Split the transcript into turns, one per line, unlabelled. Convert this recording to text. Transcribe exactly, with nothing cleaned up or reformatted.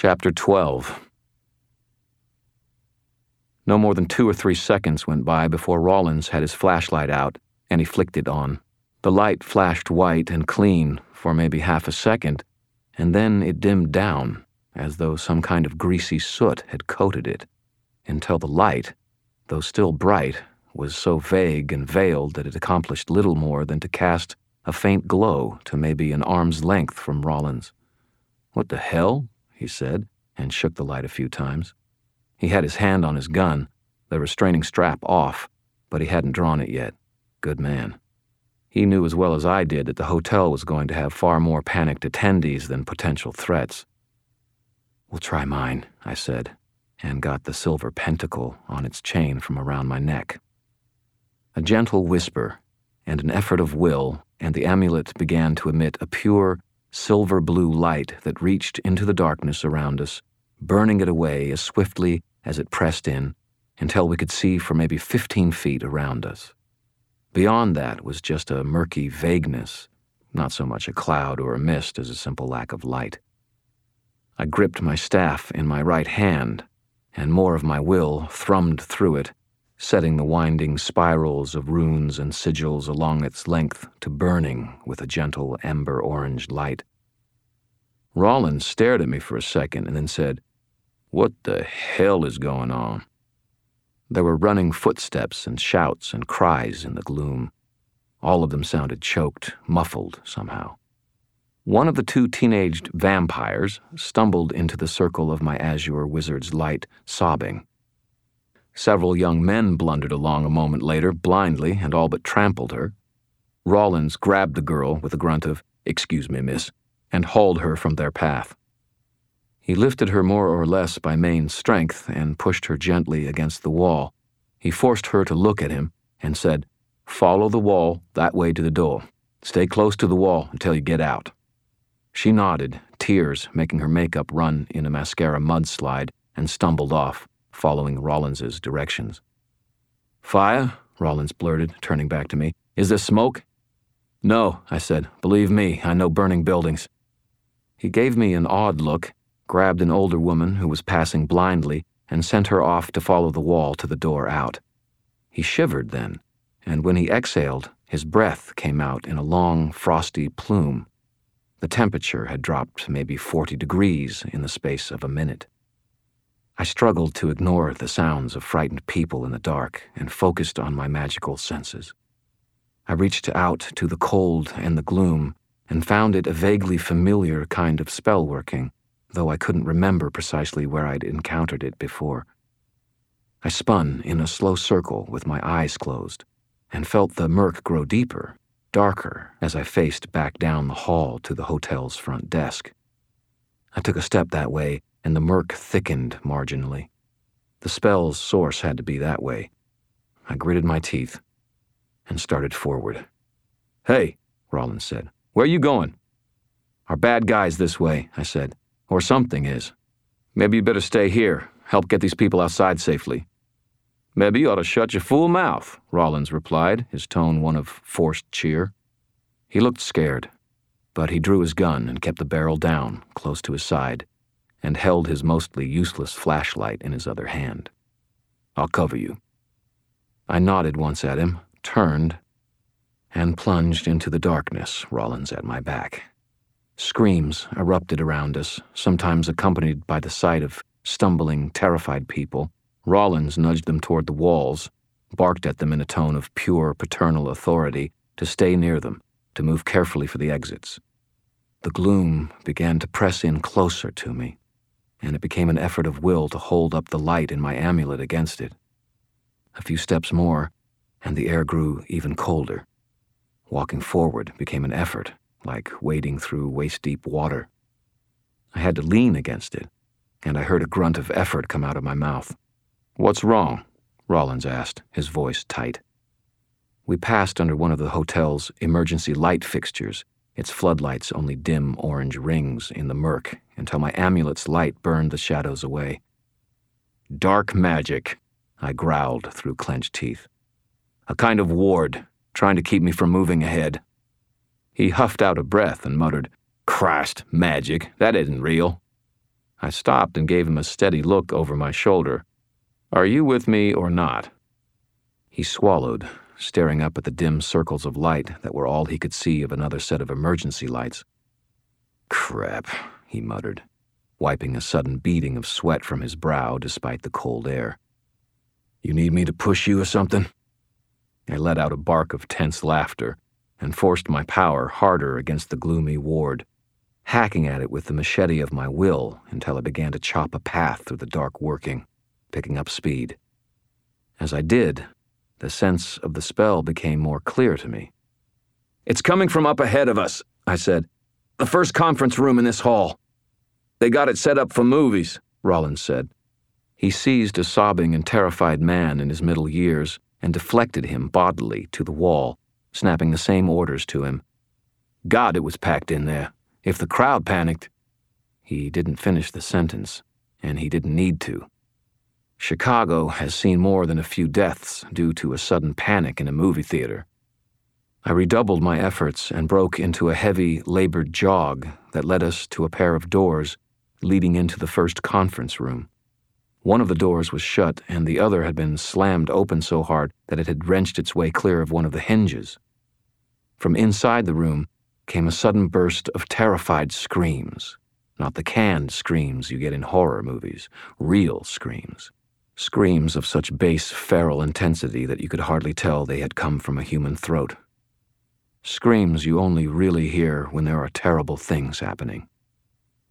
Chapter twelve. No more than two or three seconds went by before Rollins had his flashlight out and he flicked it on. The light flashed white and clean for maybe half a second, and then it dimmed down, as though some kind of greasy soot had coated it, until the light, though still bright, was so vague and veiled that it accomplished little more than to cast a faint glow to maybe an arm's length from Rollins. "What the hell?" he said, and shook the light a few times. He had his hand on his gun, the restraining strap off, but he hadn't drawn it yet. Good man. He knew as well as I did that the hotel was going to have far more panicked attendees than potential threats. "We'll try mine," I said, and got the silver pentacle on its chain from around my neck. A gentle whisper and an effort of will, and the amulet began to emit a pure, silver-blue light that reached into the darkness around us, burning it away as swiftly as it pressed in, until we could see for maybe fifteen feet around us. Beyond that was just a murky vagueness, not so much a cloud or a mist as a simple lack of light. I gripped my staff in my right hand, and more of my will thrummed through it, setting the winding spirals of runes and sigils along its length to burning with a gentle ember-orange light. Rollins stared at me for a second and then said, "What the hell is going on?" There were running footsteps and shouts and cries in the gloom. All of them sounded choked, muffled somehow. One of the two teenaged vampires stumbled into the circle of my azure wizard's light, sobbing. Several young men blundered along a moment later, blindly, and all but trampled her. Rollins grabbed the girl with a grunt of, "Excuse me, miss," and hauled her from their path. He lifted her more or less by main strength and pushed her gently against the wall. He forced her to look at him and said, "Follow the wall that way to the door. Stay close to the wall until you get out." She nodded, tears making her makeup run in a mascara mudslide, and stumbled off, following Rollins's directions. "Fire?" Rollins blurted, turning back to me. "Is there smoke?" "No," I said. "Believe me, I know burning buildings." He gave me an odd look, grabbed an older woman who was passing blindly, and sent her off to follow the wall to the door out. He shivered then, and when he exhaled, his breath came out in a long, frosty plume. The temperature had dropped maybe forty degrees in the space of a minute. I struggled to ignore the sounds of frightened people in the dark and focused on my magical senses. I reached out to the cold and the gloom and found it a vaguely familiar kind of spell working, though I couldn't remember precisely where I'd encountered it before. I spun in a slow circle with my eyes closed and felt the murk grow deeper, darker, as I faced back down the hall to the hotel's front desk. I took a step that way, and the murk thickened marginally. The spell's source had to be that way. I gritted my teeth and started forward. "Hey," Rollins said, "where you going?" "Our bad guy's this way," I said. "Or something is. Maybe you better stay here, help get these people outside safely." "Maybe you ought to shut your fool mouth," Rollins replied, his tone one of forced cheer. He looked scared, but he drew his gun and kept the barrel down, close to his side, and held his mostly useless flashlight in his other hand. "I'll cover you." I nodded once at him, turned, and plunged into the darkness, Rollins at my back. Screams erupted around us, sometimes accompanied by the sight of stumbling, terrified people. Rollins nudged them toward the walls, barked at them in a tone of pure paternal authority to stay near them, to move carefully for the exits. The gloom began to press in closer to me, and it became an effort of will to hold up the light in my amulet against it. A few steps more, and the air grew even colder. Walking forward became an effort, like wading through waist-deep water. I had to lean against it, and I heard a grunt of effort come out of my mouth. "What's wrong?" Rollins asked, his voice tight. We passed under one of the hotel's emergency light fixtures, its floodlights only dim orange rings in the murk, until my amulet's light burned the shadows away. "Dark magic," I growled through clenched teeth. "A kind of ward, trying to keep me from moving ahead." He huffed out a breath and muttered, "Christ, magic, that isn't real." I stopped and gave him a steady look over my shoulder. "Are you with me or not?" He swallowed, staring up at the dim circles of light that were all he could see of another set of emergency lights. "Crap," he muttered, wiping a sudden beading of sweat from his brow despite the cold air. "You need me to push you or something?" I let out a bark of tense laughter and forced my power harder against the gloomy ward, hacking at it with the machete of my will until I began to chop a path through the dark working, picking up speed. As I did, the sense of the spell became more clear to me. "It's coming from up ahead of us," I said. "The first conference room in this hall." "They got it set up for movies," Rollins said. He seized a sobbing and terrified man in his middle years and deflected him bodily to the wall, snapping the same orders to him. "God, it was packed in there. If the crowd panicked—" He didn't finish the sentence, and he didn't need to. Chicago has seen more than a few deaths due to a sudden panic in a movie theater. I redoubled my efforts and broke into a heavy, labored jog that led us to a pair of doors leading into the first conference room. One of the doors was shut, and the other had been slammed open so hard that it had wrenched its way clear of one of the hinges. From inside the room came a sudden burst of terrified screams. Not the canned screams you get in horror movies, real screams. Screams of such base, feral intensity that you could hardly tell they had come from a human throat. Screams you only really hear when there are terrible things happening.